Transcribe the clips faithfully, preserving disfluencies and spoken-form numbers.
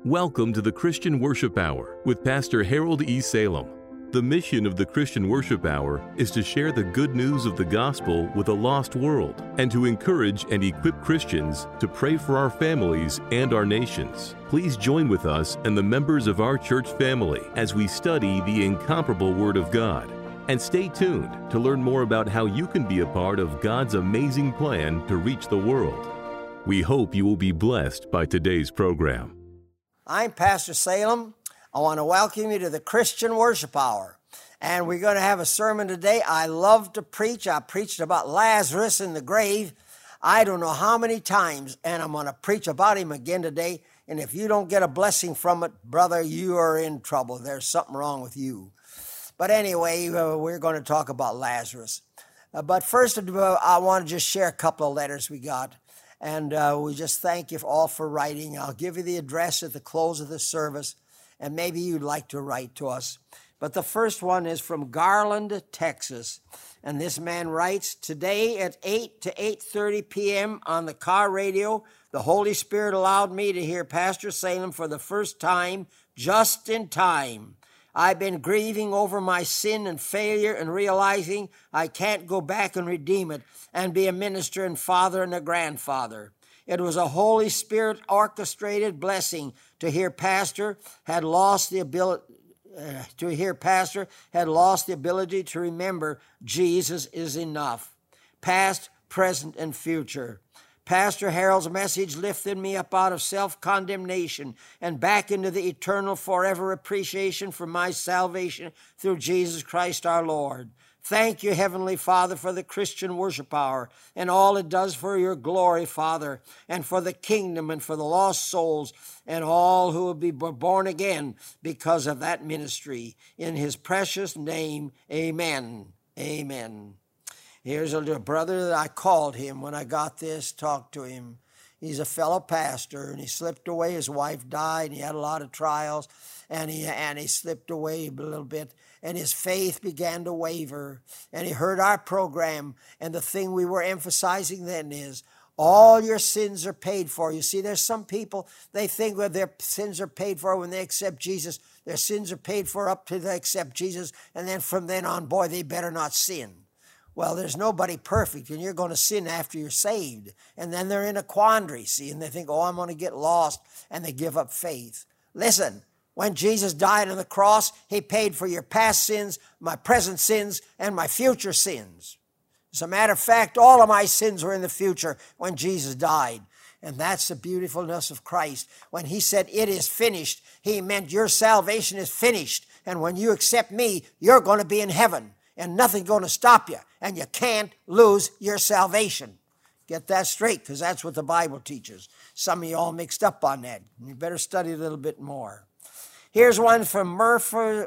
Welcome to the Christian Worship Hour with Pastor Harold E. Salem. The mission of the Christian Worship Hour is to share the good news of the gospel with a lost world and to encourage and equip Christians to pray for our families and our nations. Please join with us and the members of our church family as we study the incomparable Word of God. And stay tuned to learn more about how you can be a part of God's amazing plan to reach the world. We hope you will be blessed by today's program. I'm Pastor Salem. I want to welcome you to the Christian Worship Hour. And we're going to have a sermon today. I love to preach. I preached about Lazarus in the grave. I don't know how many times, and I'm going to preach about him again today. And if you don't get a blessing from it, brother, you are in trouble. There's something wrong with you. But anyway, uh, we're going to talk about Lazarus. Uh, but first, uh, I want to just share a couple of letters we got. And uh, we just thank you all for writing. I'll give you the address at the close of the service, and maybe you'd like to write to us. But the first one is from Garland, Texas. And this man writes, today at eight to eight thirty p.m. on the car radio, the Holy Spirit allowed me to hear Pastor Salem for the first time, just in time. I've been grieving over my sin and failure and realizing I can't go back and redeem it and be a minister and father and a grandfather. It was a Holy Spirit orchestrated blessing to hear Pastor had lost the ability uh, to hear Pastor had lost the ability to remember Jesus is enough, past, present, and future. Pastor Harold's message lifted me up out of self-condemnation and back into the eternal forever appreciation for my salvation through Jesus Christ our Lord. Thank you, Heavenly Father, for the Christian Worship Hour and all it does for your glory, Father, and for the kingdom and for the lost souls and all who will be born again because of that ministry. In his precious name, amen. Amen. Here's a little brother that I called him when I got this, talked to him. He's a fellow pastor, and he slipped away. His wife died, and he had a lot of trials, and he and he slipped away a little bit, and his faith began to waver. And he heard our program, and the thing we were emphasizing then is, all your sins are paid for. You see, there's some people, they think that their sins are paid for when they accept Jesus. Their sins are paid for up till they accept Jesus, and then from then on, boy, they better not sin. Well, there's nobody perfect, and you're going to sin after you're saved. And then they're in a quandary, see, and they think, oh, I'm going to get lost, and they give up faith. Listen, when Jesus died on the cross, he paid for your past sins, my present sins, and my future sins. As a matter of fact, all of my sins were in the future when Jesus died. And that's the beautifulness of Christ. When he said, it is finished, he meant your salvation is finished. And when you accept me, you're going to be in heaven. And nothing's going to stop you. And you can't lose your salvation. Get that straight, because that's what the Bible teaches. Some of you all mixed up on that. You better study a little bit more. Here's one from Murphy,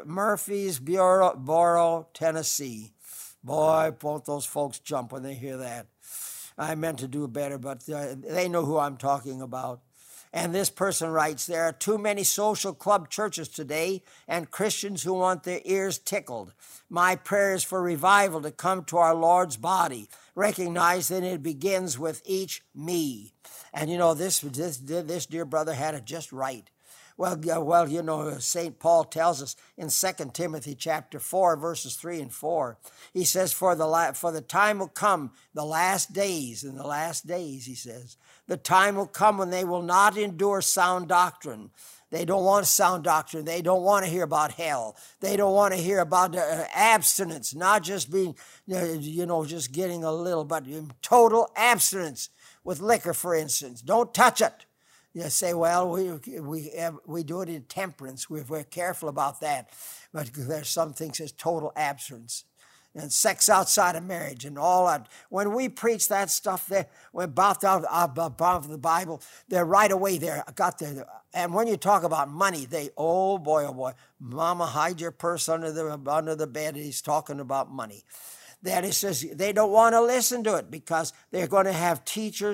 Murfreesboro, Tennessee. Boy, won't those folks jump when they hear that. I meant to do better, but uh, they know who I'm talking about. And this person writes, there are too many social club churches today and Christians who want their ears tickled. My prayer is for revival to come to our Lord's body. Recognize that it begins with each me. And you know, this, this, this dear brother had it just right. Well, well, you know, Saint Paul tells us in Second Timothy chapter four, verses three and four, he says, for the, la- for the time will come, the last days, in the last days, he says, the time will come when they will not endure sound doctrine. They don't want sound doctrine. They don't want to hear about hell. They don't want to hear about uh, abstinence, not just being, you know, just getting a little, but total abstinence with liquor, for instance. Don't touch it. You say, well, we we we do it in temperance. We're, we're careful about that. But there's some things as total abstinence. And sex outside of marriage and all that. When we preach that stuff there, about the, about the Bible, they're right away there. Got there. And when you talk about money, they, oh boy, oh boy, mama, hide your purse under the under the bed. He's talking about money. That he says they don't want to listen to it because they're going to have teachers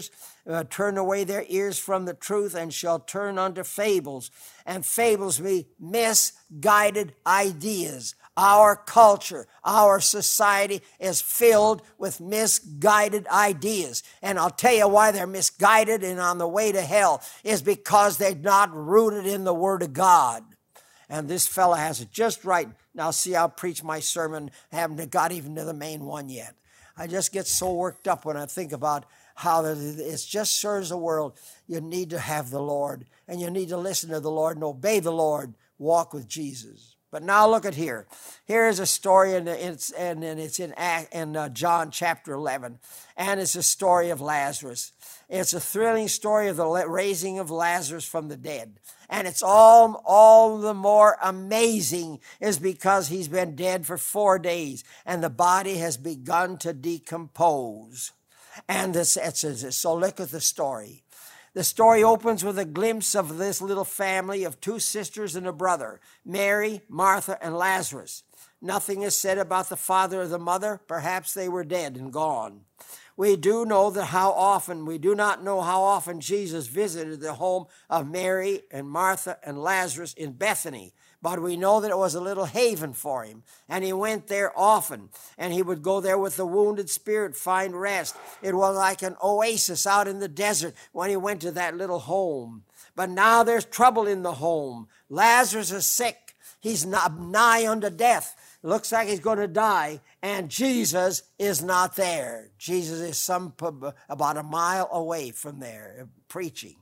uh, turn away their ears from the truth and shall turn unto fables. And fables mean misguided ideas. Our culture, our society is filled with misguided ideas. And I'll tell you why they're misguided and on the way to hell is because they're not rooted in the Word of God. And this fella has it just right. Now see, I'll preach my sermon, haven't got even to the main one yet. I just get so worked up when I think about how it's just serves the world. You need to have the Lord, and you need to listen to the Lord and obey the Lord. Walk with Jesus. But now look at here. Here is a story, and it's and, and it's in in uh, John chapter eleven, and it's a story of Lazarus. It's a thrilling story of the raising of Lazarus from the dead, and it's all all the more amazing is because he's been dead for four days, and the body has begun to decompose. And this, it's, it's, so look at the story. The story opens with a glimpse of this little family of two sisters and a brother, Mary, Martha, and Lazarus. Nothing is said about the father or the mother. Perhaps they were dead and gone. We do know that how often, we do not know how often Jesus visited the home of Mary and Martha and Lazarus in Bethany. But we know that it was a little haven for him, and he went there often, and he would go there with the wounded spirit, find rest. It was like an oasis out in the desert when he went to that little home. But now there's trouble in the home. Lazarus is sick. He's not nigh unto death. Looks like he's going to die, and Jesus is not there. Jesus is some about a mile away from there preaching.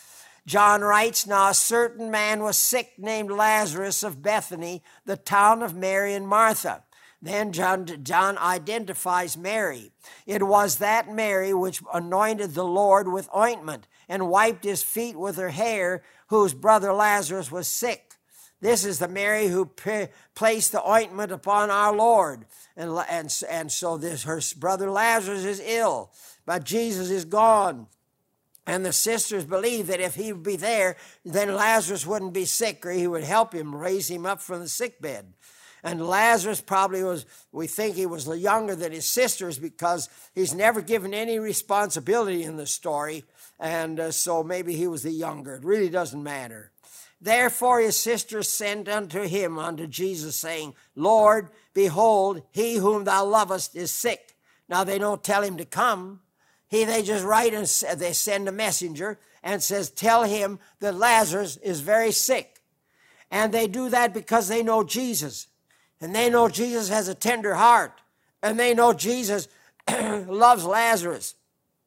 John writes, now a certain man was sick named Lazarus of Bethany, the town of Mary and Martha. Then John, John identifies Mary. It was that Mary which anointed the Lord with ointment and wiped his feet with her hair, whose brother Lazarus was sick. This is the Mary who p- placed the ointment upon our Lord. And, and, and so this, her brother Lazarus is ill, but Jesus is gone. And the sisters believed that if he would be there, then Lazarus wouldn't be sick, or he would help him, raise him up from the sick bed. And Lazarus probably was, we think he was younger than his sisters because he's never given any responsibility in the story. And uh, so maybe he was the younger. It really doesn't matter. Therefore his sisters sent unto him, unto Jesus, saying, Lord, behold, he whom thou lovest is sick. Now they don't tell him to come. He, they just write and they send a messenger and says, tell him that Lazarus is very sick. And they do that because they know Jesus. And they know Jesus has a tender heart. And they know Jesus loves Lazarus.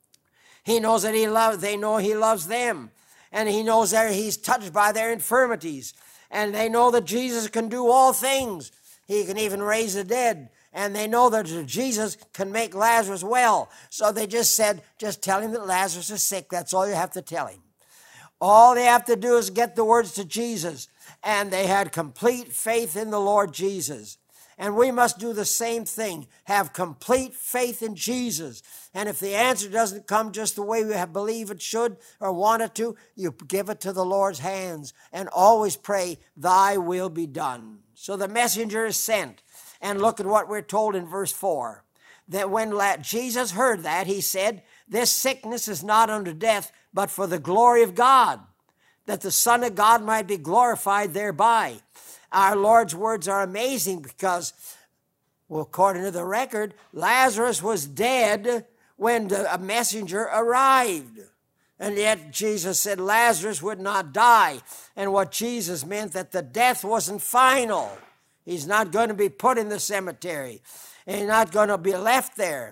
He knows that he loves, they know he loves them. And he knows that he's touched by their infirmities. And they know that Jesus can do all things. He can even raise the dead. And they know that Jesus can make Lazarus well. So they just said, just tell him that Lazarus is sick. That's all you have to tell him. All they have to do is get the words to Jesus. And they had complete faith in the Lord Jesus. And we must do the same thing. Have complete faith in Jesus. And if the answer doesn't come just the way we have believe it should or want it to, you give it to the Lord's hands. And always pray, thy will be done. So the messenger is sent. And look at what we're told in verse four. That when Jesus heard that, he said, this sickness is not unto death, but for the glory of God, that the Son of God might be glorified thereby. Our Lord's words are amazing because, well, according to the record, Lazarus was dead when the a messenger arrived. And yet Jesus said Lazarus would not die. And what Jesus meant that the death wasn't final. He's not going to be put in the cemetery. He's not going to be left there.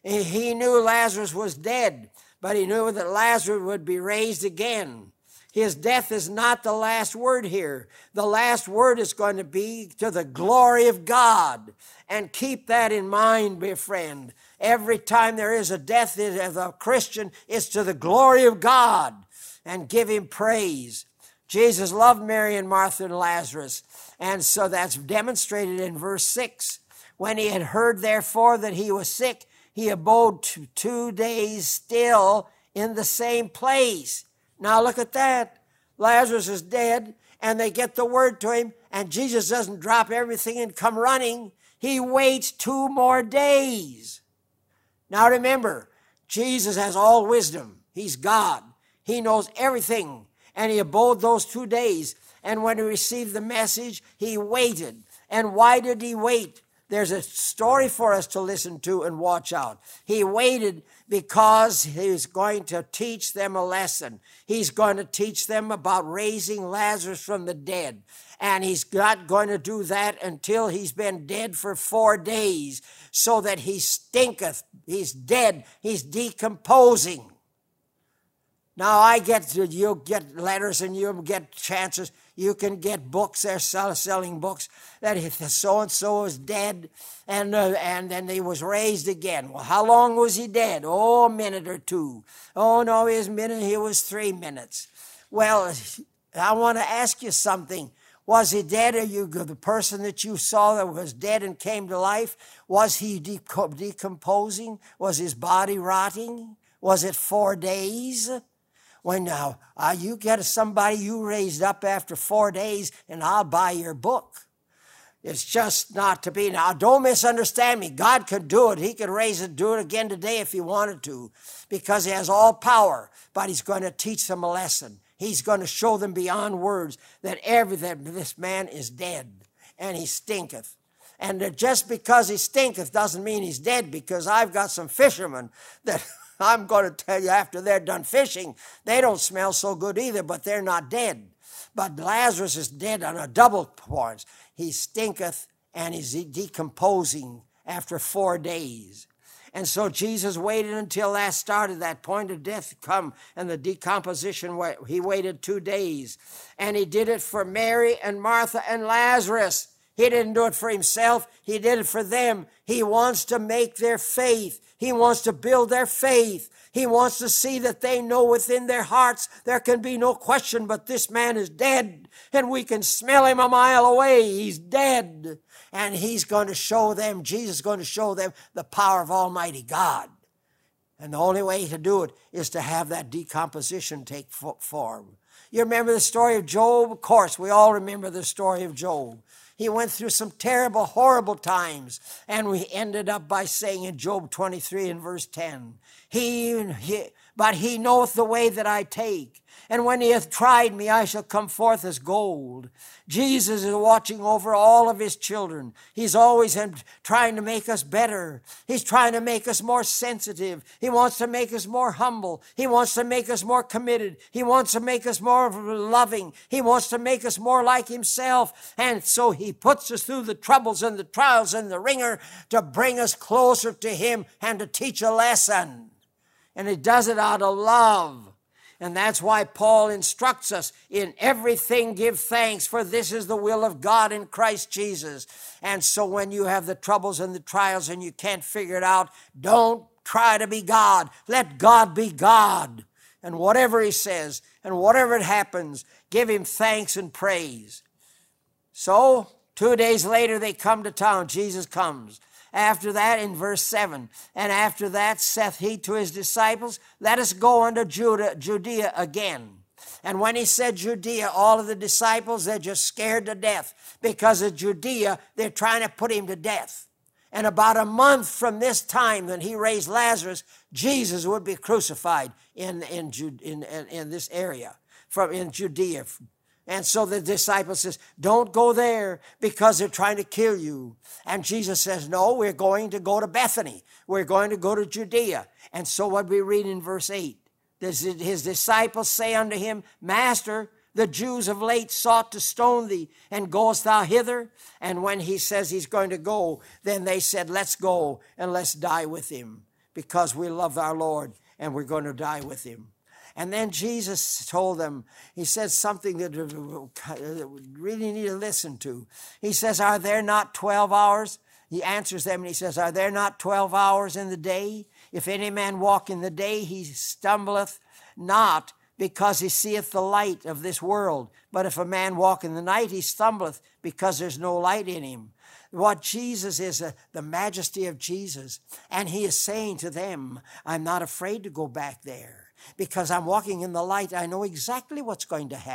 He knew Lazarus was dead, but he knew that Lazarus would be raised again. His death is not the last word here. The last word is going to be to the glory of God. And keep that in mind, my friend. Every time there is a death of a Christian, it's to the glory of God. And give him praise. Jesus loved Mary and Martha and Lazarus. And so that's demonstrated in verse six. When he had heard, therefore, that he was sick, he abode t- two days still in the same place. Now look at that. Lazarus is dead, and they get the word to him, and Jesus doesn't drop everything and come running. He waits two more days. Now remember, Jesus has all wisdom. He's God. He knows everything. And he abode those two days. And when he received the message, he waited. And why did he wait? There's a story for us to listen to and watch out. He waited because he's going to teach them a lesson. He's going to teach them about raising Lazarus from the dead. And he's not going to do that until he's been dead for four days, so that he stinketh. He's dead. He's decomposing. Now I get, you'll get letters and you'll get chances. You can get books. They're sell, selling books that if so-and-so is dead and uh, and then he was raised again. Well, how long was he dead? Oh, a minute or two. Oh, no, his minute, he was three minutes. Well, I want to ask you something. Was he dead? Are you the person that you saw that was dead and came to life? Was he decomposing? Was his body rotting? Was it four days? When now uh, you get somebody you raised up after four days, and I'll buy your book. It's just not to be. Now, don't misunderstand me. God could do it. He could raise it, do it again today if he wanted to, because he has all power. But he's going to teach them a lesson. He's going to show them beyond words that everything, this man is dead, and he stinketh. And that just because he stinketh doesn't mean he's dead, because I've got some fishermen that I'm going to tell you after they're done fishing, they don't smell so good either, but they're not dead. But Lazarus is dead on a double point. He stinketh and he's decomposing after four days. And so Jesus waited until that started, that point of death come, and the decomposition, he waited two days. And he did it for Mary and Martha and Lazarus. He didn't do it for himself. He did it for them. He wants to make their faith. He wants to build their faith. He wants to see that they know within their hearts there can be no question, but this man is dead, and we can smell him a mile away. He's dead. And he's going to show them, Jesus is going to show them the power of Almighty God. And the only way to do it is to have that decomposition take form. You remember the story of Job? Of course, we all remember the story of Job. He went through some terrible, horrible times, and we ended up by saying in Job twenty-three and verse ten, he, he, but he knoweth the way that I take, and when he hath tried me, I shall come forth as gold. Jesus is watching over all of his children. He's always trying to make us better. He's trying to make us more sensitive. He wants to make us more humble. He wants to make us more committed. He wants to make us more loving. He wants to make us more like himself. And so he puts us through the troubles and the trials and the ringer to bring us closer to him and to teach a lesson. And he does it out of love. And that's why Paul instructs us, in everything give thanks, for this is the will of God in Christ Jesus. And so when you have the troubles and the trials and you can't figure it out, don't try to be God. Let God be God. And whatever he says and whatever it happens, give him thanks and praise. So two days later they come to town. Jesus comes. After that, in verse seven, and after that saith he to his disciples, let us go unto Judah, Judea again. And when he said Judea, all of the disciples, they're just scared to death, because of Judea, they're trying to put him to death. And about a month from this time when he raised Lazarus, Jesus would be crucified in, in, in, in, in this area, from in Judea. And so the disciple says, don't go there because they're trying to kill you. And Jesus says, no, we're going to go to Bethany. We're going to go to Judea. And so what we read in verse eight, his disciples say unto him, Master, the Jews of late sought to stone thee, and goest thou hither? And when he says he's going to go, then they said, let's go and let's die with him, because we love our Lord and we're going to die with him. And then Jesus told them, he said something that we really need to listen to. He says, are there not twelve hours? He answers them and he says, are there not twelve hours in the day? If any man walk in the day, he stumbleth not, because he seeth the light of this world. But if a man walk in the night, he stumbleth, because there's no light in him. What Jesus is, uh, the majesty of Jesus. And he is saying to them, I'm not afraid to go back there, because I'm walking in the light. I know exactly what's going to happen.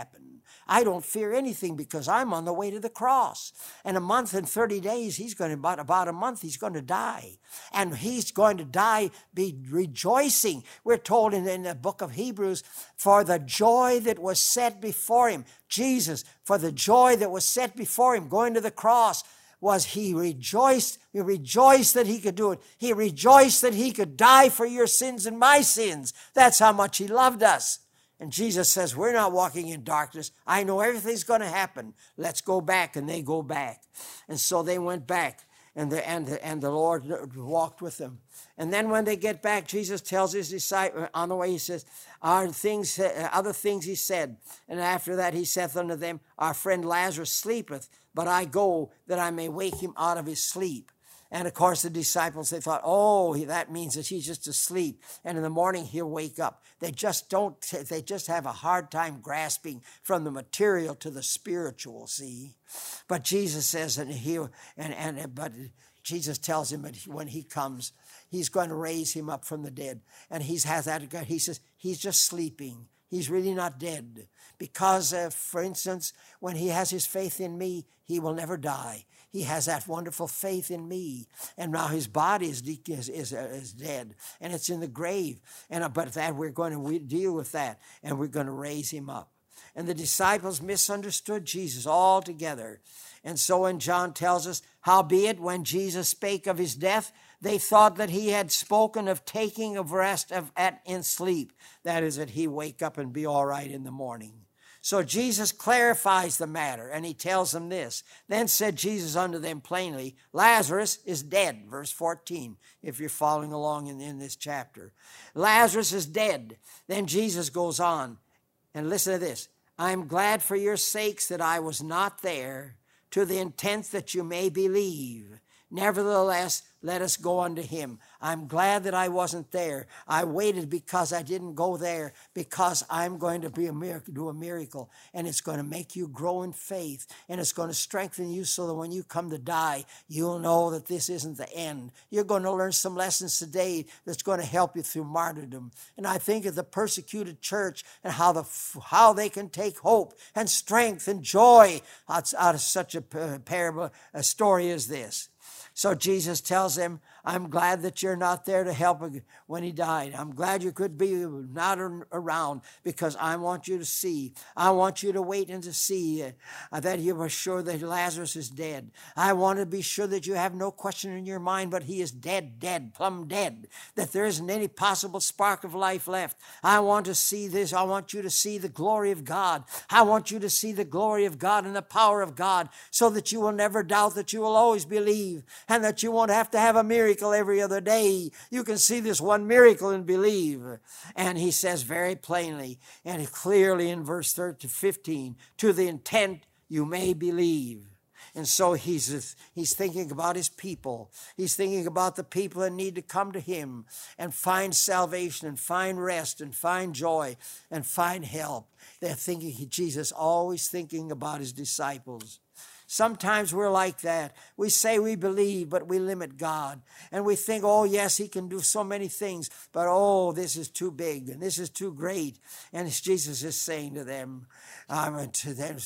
I don't fear anything because I'm on the way to the cross. In a month and thirty days, he's going to, about, about a month, he's going to die. And he's going to die be rejoicing. We're told in, in the book of Hebrews, for the joy that was set before him, Jesus, for the joy that was set before him, going to the cross, was he rejoiced. He rejoiced that he could do it. He rejoiced that he could die for your sins and my sins. That's how much he loved us. And Jesus says, we're not walking in darkness. I know everything's going to happen. Let's go back. And they go back. And so they went back. And the, and the, and the Lord walked with them. And then when they get back, Jesus tells his disciples, on the way he says, our things, other things he said. And after that he saith unto them, our friend Lazarus sleepeth, but I go that I may wake him out of his sleep. And of course the disciples, they thought, oh, that means that he's just asleep. And in the morning he'll wake up. They just don't, they just have a hard time grasping from the material to the spiritual, see. But Jesus says, and he, and, and, but Jesus tells him that when he comes, he's going to raise him up from the dead. And he's has that, he says, he's just sleeping. He's really not dead. Because, uh, for instance, when he has his faith in me, he will never die. He has that wonderful faith in me. And now his body is, is, is, is dead. And it's in the grave. And uh, But that we're going to deal with that. And we're going to raise him up. And the disciples misunderstood Jesus altogether. And so when John tells us, howbeit when Jesus spake of his death, they thought that he had spoken of taking of rest of, at, in sleep. That is, that he wake up and be all right in the morning. So Jesus clarifies the matter, and he tells them this. Then said Jesus unto them plainly, Lazarus is dead. Verse fourteen, if you're following along in, in this chapter. Lazarus is dead. Then Jesus goes on, and listen to this. I am glad for your sakes that I was not there, to the intent that you may believe. Nevertheless, let us go unto him. I'm glad that I wasn't there. I waited because I didn't go there, because I'm going to be a miracle, do a miracle, and it's going to make you grow in faith, and it's going to strengthen you so that when you come to die, you'll know that this isn't the end. You're going to learn some lessons today that's going to help you through martyrdom. And I think of the persecuted church and how the how they can take hope and strength and joy out, out of such a parable, a story as this. So Jesus tells them, I'm glad that you're not there to help when he died. I'm glad you could be not around, because I want you to see. I want you to wait and to see uh, that you are sure that Lazarus is dead. I want to be sure that you have no question in your mind, but he is dead, dead, plumb dead, that there isn't any possible spark of life left. I want to see this. I want you to see the glory of God. I want you to see the glory of God and the power of God, so that you will never doubt, that you will always believe, and that you won't have to have a miracle every other day. You can see this one miracle and believe. And he says very plainly and clearly in verse thirteen to fifteen, to the intent you may believe. And so he's, he's thinking about his people. He's thinking about the people that need to come to him and find salvation and find rest and find joy and find help. They're thinking, Jesus always thinking about his disciples. Sometimes we're like that. We say we believe, but we limit God. And we think, oh, yes, he can do so many things, but oh, this is too big and this is too great. And Jesus is saying to them, I'm, to them,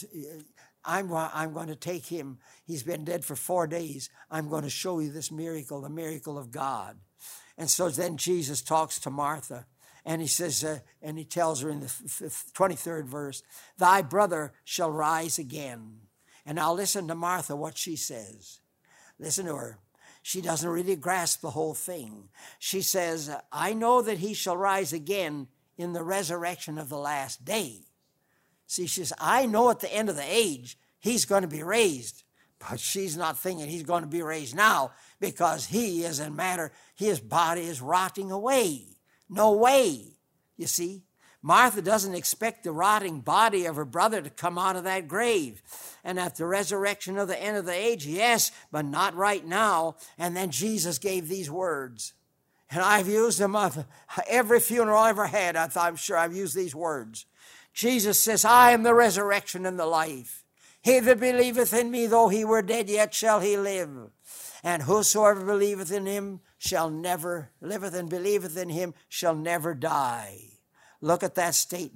I'm, I'm going to take him. He's been dead for four days. I'm going to show you this miracle, the miracle of God. And so then Jesus talks to Martha. And he says, uh, and he tells her in the twenty-third verse, thy brother shall rise again. And now listen to Martha, what she says. Listen to her. She doesn't really grasp the whole thing. She says, I know that he shall rise again in the resurrection of the last day. See, she says, I know at the end of the age, he's going to be raised. But she's not thinking he's going to be raised now, because he is a matter, his body is rotting away. No way, you see. Martha doesn't expect the rotting body of her brother to come out of that grave. And at the resurrection of the end of the age, yes, but not right now. And then Jesus gave these words. And I've used them at every funeral I ever had. I thought, I'm sure I've used these words. Jesus says, I am the resurrection and the life. He that believeth in me, though he were dead, yet shall he live. And whosoever believeth in him shall never, liveth and believeth in him shall never die. Look at that statement.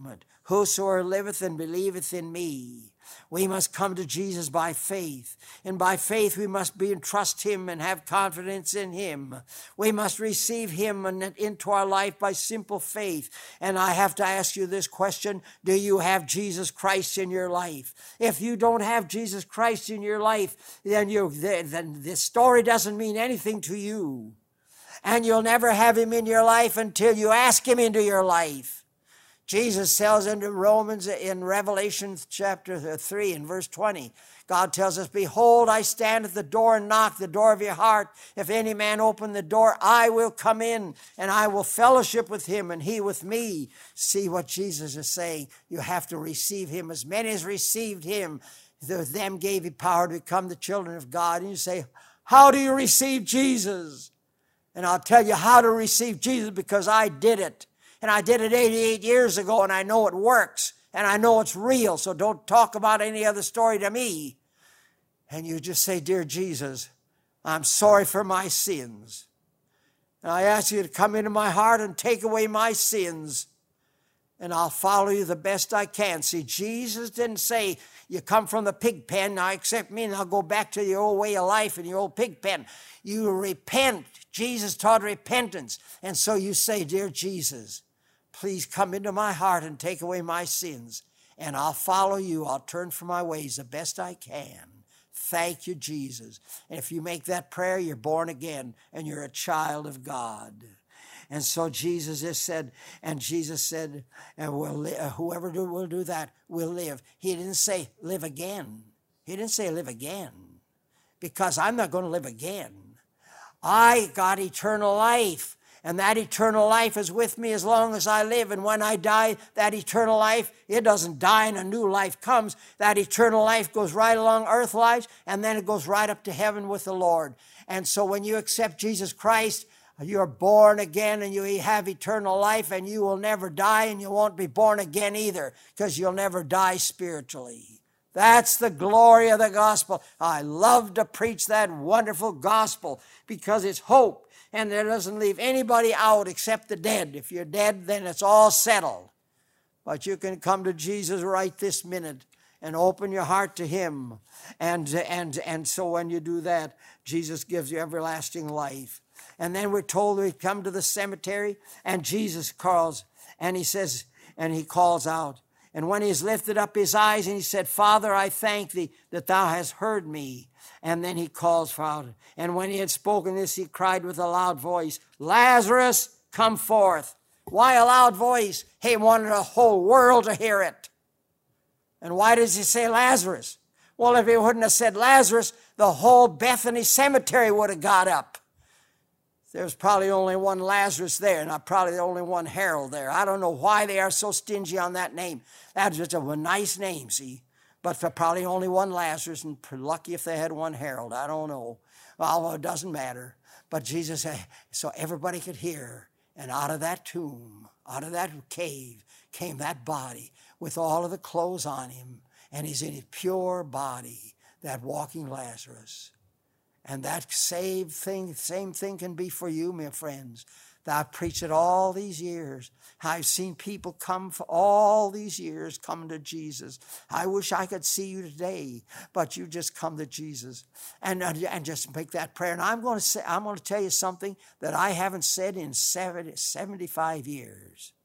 Whosoever liveth and believeth in me. We must come to Jesus by faith. And by faith we must be and trust him and have confidence in him. We must receive him into our life by simple faith. And I have to ask you this question: do you have Jesus Christ in your life? If you don't have Jesus Christ in your life, then, you, then this story doesn't mean anything to you. And you'll never have him in your life until you ask him into your life. Jesus tells in Romans, in Revelation chapter three and verse twenty, God tells us, behold, I stand at the door and knock, the door of your heart. If any man open the door, I will come in and I will fellowship with him and he with me. See what Jesus is saying. You have to receive him. As many as received him, them gave you power to become the children of God. And you say, how do you receive Jesus? And I'll tell you how to receive Jesus, because I did it. And I did it eighty-eight years ago, and I know it works, and I know it's real, so don't talk about any other story to me. And you just say, dear Jesus, I'm sorry for my sins. And I ask you to come into my heart and take away my sins, and I'll follow you the best I can. See, Jesus didn't say, you come from the pig pen, now accept me, and I'll go back to your old way of life and your old pig pen. You repent. Jesus taught repentance. And so you say, dear Jesus, please come into my heart and take away my sins, and I'll follow you. I'll turn from my ways the best I can. Thank you, Jesus. And if you make that prayer, you're born again, and you're a child of God. And so Jesus has said, and Jesus said, and we'll li- whoever do, will do that will live. He didn't say live again. He didn't say live again, because I'm not going to live again. I got eternal life. And that eternal life is with me as long as I live. And when I die, that eternal life, it doesn't die and a new life comes. That eternal life goes right along earth lives, and then it goes right up to heaven with the Lord. And so when you accept Jesus Christ, you're born again and you have eternal life, and you will never die, and you won't be born again either, because you'll never die spiritually. That's the glory of the gospel. I love to preach that wonderful gospel because it's hope. And it doesn't leave anybody out except the dead. If you're dead, then it's all settled. But you can come to Jesus right this minute and open your heart to him. And, and, and so when you do that, Jesus gives you everlasting life. And then we're told we come to the cemetery, and Jesus calls, and he says, and he calls out. And when he's lifted up his eyes, and he said, Father, I thank thee that thou hast heard me. And then he calls for out. And when he had spoken this, he cried with a loud voice, Lazarus, come forth. Why a loud voice? He wanted the whole world to hear it. And why does he say Lazarus? Well, if he wouldn't have said Lazarus, the whole Bethany cemetery would have got up. There's probably only one Lazarus there, and probably only one Harold there. I don't know why they are so stingy on that name. That's just a nice name, see? But for probably only one Lazarus, and lucky if they had one Harold. I don't know. Although it doesn't matter. But Jesus said, so everybody could hear. And out of that tomb, out of that cave, came that body with all of the clothes on him. And he's in his pure body, that walking Lazarus. And that same thing, same thing can be for you, my friends. I've preached it all these years. I've seen people come for all these years come to Jesus. I wish I could see you today, but you just come to Jesus and, and just make that prayer. And I'm going to say, I'm going to tell you something that I haven't said in seventy, seventy-five years.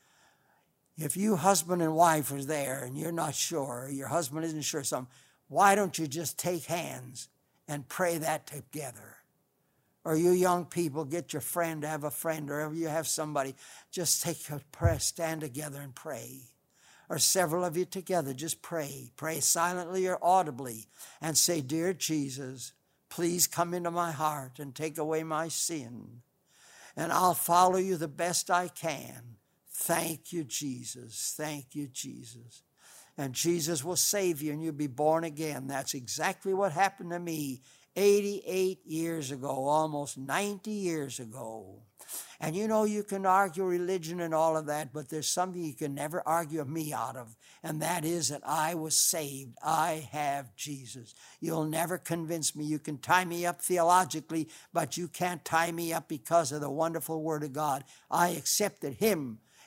If you husband and wife are there and you're not sure, your husband isn't sure something, why don't you just take hands and pray that together? Or you young people, get your friend, have a friend, or if you have somebody, just take a prayer, stand together and pray. Or several of you together, just pray. Pray silently or audibly and say, Dear Jesus, please come into my heart and take away my sin. And I'll follow you the best I can. Thank you, Jesus. Thank you, Jesus. And Jesus will save you and you'll be born again. That's exactly what happened to me eighty-eight years ago, almost ninety years ago. And you know, you can argue religion and all of that, but there's something you can never argue me out of, and that is that I was saved. I have Jesus. You'll never convince me. You can tie me up theologically, but you can't tie me up because of the wonderful Word of God. I accepted Him,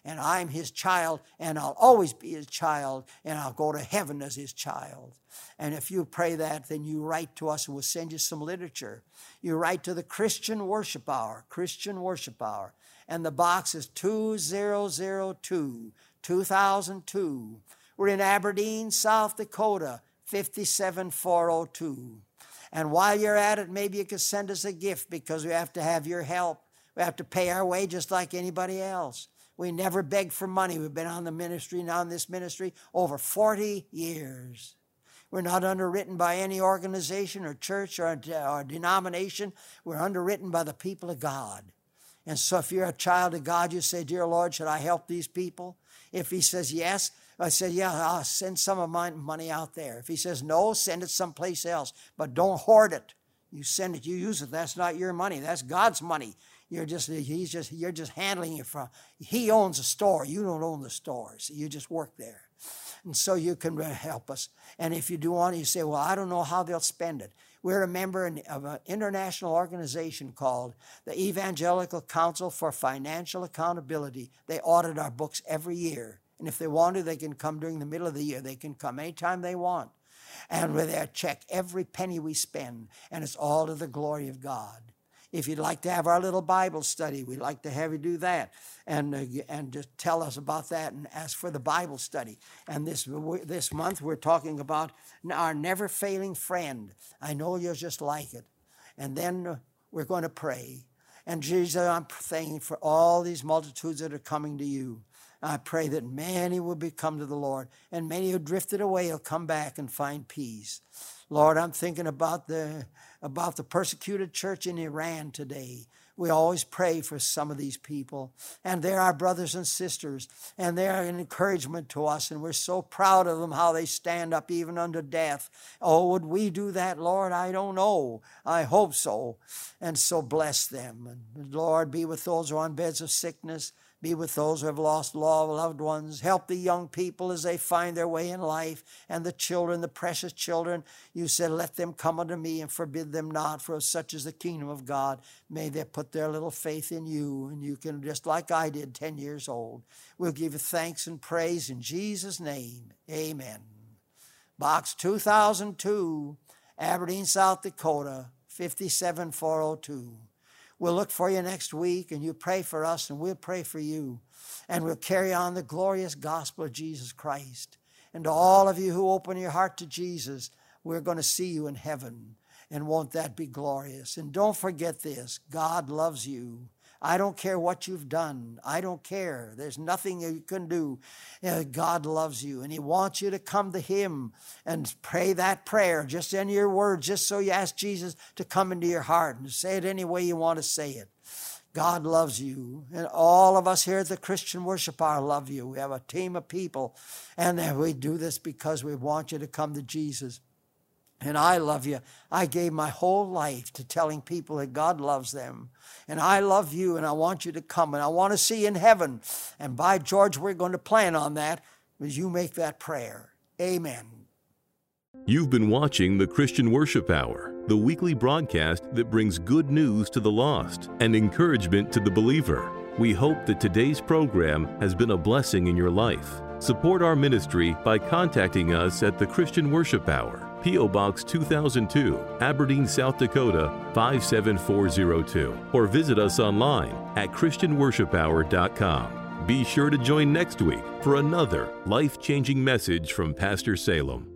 and I'm his child, and I'll always be his child, and I'll go to heaven as his child. And if you pray that, then you write to us and we'll send you some literature. You write to the Christian Worship Hour, Christian Worship Hour. And the box is two thousand two, two thousand two. We're in Aberdeen, South Dakota, five seven four oh two. And while you're at it, maybe you could send us a gift, because we have to have your help. We have to pay our way just like anybody else. We never beg for money. We've been on the ministry, now in this ministry, over forty years. We're not underwritten by any organization or church or, or denomination. We're underwritten by the people of God. And so if you're a child of God, you say, dear Lord, should I help these people? If he says yes, I said, yeah, I'll send some of my money out there. If he says no, send it someplace else. But don't hoard it. You send it, you use it. That's not your money. That's God's money. You're just, he's just, you're just handling it from, he owns a store. You don't own the stores. You just work there. And so you can help us. And if you do want, you say, well, I don't know how they'll spend it. We're a member of an international organization called the Evangelical Council for Financial Accountability. They audit our books every year. And if they want to, they can come during the middle of the year. They can come anytime they want. And we're there, check every penny we spend. And it's all to the glory of God. If you'd like to have our little Bible study, we'd like to have you do that. And, uh, and just tell us about that and ask for the Bible study. And this, this month we're talking about our never-failing friend. I know you'll just like it. And then uh, we're going to pray. And Jesus, I'm praying for all these multitudes that are coming to you. I pray that many will be come to the Lord, and many who drifted away will come back and find peace. Lord, I'm thinking about the about the persecuted church in Iran today. We always pray for some of these people, and they're our brothers and sisters, and they're an encouragement to us, and we're so proud of them, how they stand up even unto death. Oh, would we do that, Lord? I don't know. I hope so. And so bless them. And Lord, be with those who are on beds of sickness. Be with those who have lost loved ones. Help the young people as they find their way in life. And the children, the precious children, you said, let them come unto me and forbid them not, for such is the kingdom of God. May they put their little faith in you, and you can, just like I did, ten years old. We'll give you thanks and praise in Jesus' name. Amen. Box two thousand two, Aberdeen, South Dakota, five seven four oh two. We'll look for you next week, and you pray for us, and we'll pray for you. And we'll carry on the glorious gospel of Jesus Christ. And to all of you who open your heart to Jesus, we're going to see you in heaven. And won't that be glorious? And don't forget this, God loves you. I don't care what you've done. I don't care. There's nothing you can do. God loves you, and he wants you to come to him and pray that prayer just in your words, just so you ask Jesus to come into your heart and say it any way you want to say it. God loves you, and all of us here at the Christian Worship Hour love you. We have a team of people, and we do this because we want you to come to Jesus. And I love you. I gave my whole life to telling people that God loves them. And I love you, and I want you to come, and I want to see you in heaven. And by George, we're going to plan on that as you make that prayer. Amen. You've been watching the Christian Worship Hour, the weekly broadcast that brings good news to the lost and encouragement to the believer. We hope that today's program has been a blessing in your life. Support our ministry by contacting us at the Christian Worship Hour, P O Box two thousand two, Aberdeen, South Dakota, five seven four oh two, or visit us online at christian worship hour dot com. Be sure to join next week for another life-changing message from Pastor Salem.